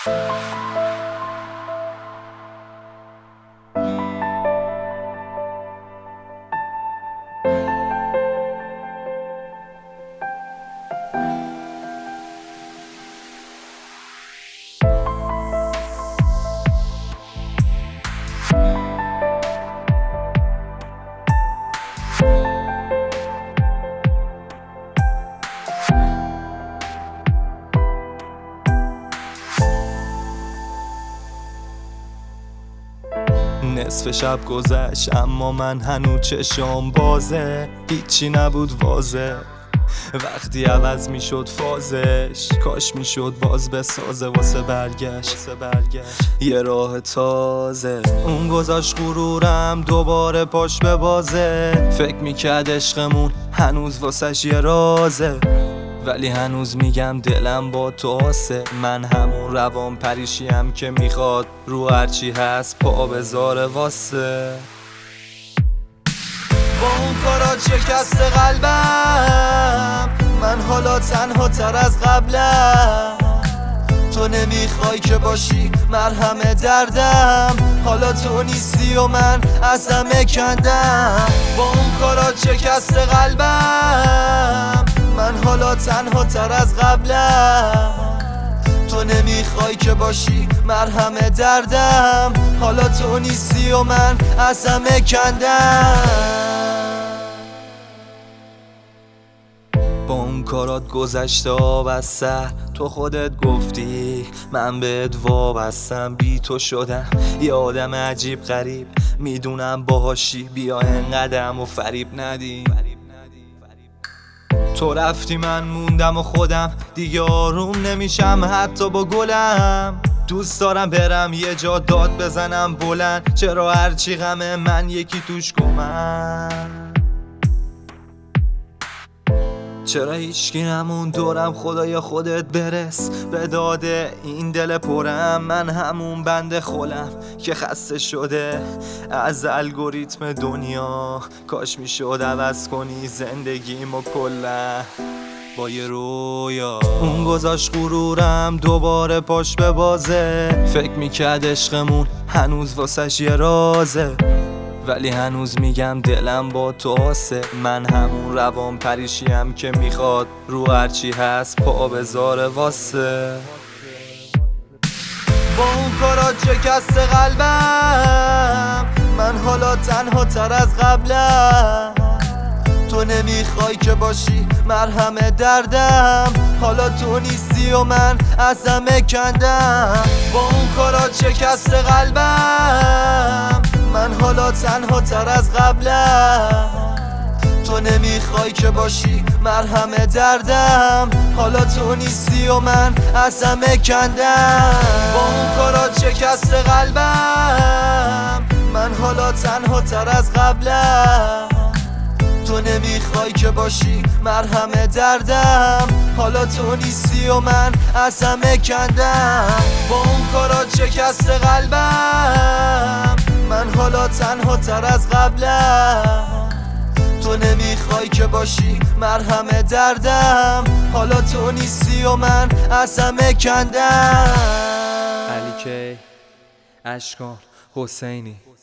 نصف شب گذشت اما من هنوز چشم بازه، هیچی نبود واضح. وقتی عوض میشد فازش، کاش میشد باز بسازه واسه برگشت یه راه تازه. اون گذاشت غرورم دوباره پاش به بازه، فکر میکرد عشقمون هنوز واسش یه رازه، ولی هنوز میگم دلم با تو آسه. من همون روان پریشیم که میخواد رو هرچی هست پا بذاره واسه. با اون کارات شکست قلبم، من حالا تنها تر از قبلم. تو نمیخوای که باشی مرهم دردم، حالا تو نیستی و من از همه کندم. با اون کارات شکست قلبم، من حالا تنها تر از قبلم. تو نمیخوای که باشی مرهم دردم، حالا تو نیستی و من از همه کندم. با اون کارات گذشته آب از سر، تو خودت گفتی من بهت وابستم. بی تو شدم یه آدم عجیب غریب، میدونم باهاشی بیا انقدرم و فریب ندی. تو رفتی من موندم و خودم دیگه آروم نمیشم حتی با گلم. دوست دارم برم یه جا داد بزنم بلند، چرا هرچی غمه من یکی توش گمم. چرا هیچکی نمون دورم، خدایا خودت برس به داده این دل پرم. من همون بنده خولم که خسته شده از الگوریتم دنیا، کاش میشد عوض کنی زندگیمو کلا با یه رویا. اون گذاشت غرورم دوباره پاش به بازه، فکر میکرد عشقمون هنوز واسش یه رازه، ولی هنوز میگم دلم با تو آسه. من همون روان پریشیم که میخواد رو هرچی هست پا بذاره واسه. با اون کارات شکست قلبم، من حالا تنها تر از قبلم. تو نمیخوای که باشی مرهم دردم، حالا تو نیستی و من از همه کندم. با اون کارات شکست قلبم، من حالا تنها تر از قبلم. تو نمیخوای که باشی مرهم دردم، حالا تو نیستی و من از همه کندم. با اون کارات شکست قلبم، من حالا تنها تر از قبلم. تو نمیخوای که باشی مرهم دردم، حالا تو نیستی و من از همه کندم. با اون کارات شکست قلبم، من حالا تنها تر از قبلم. تو نمیخوای که باشی مرهم دردم، حالا تو نیستی و من از همه کندم. علی کی اشکان حسینی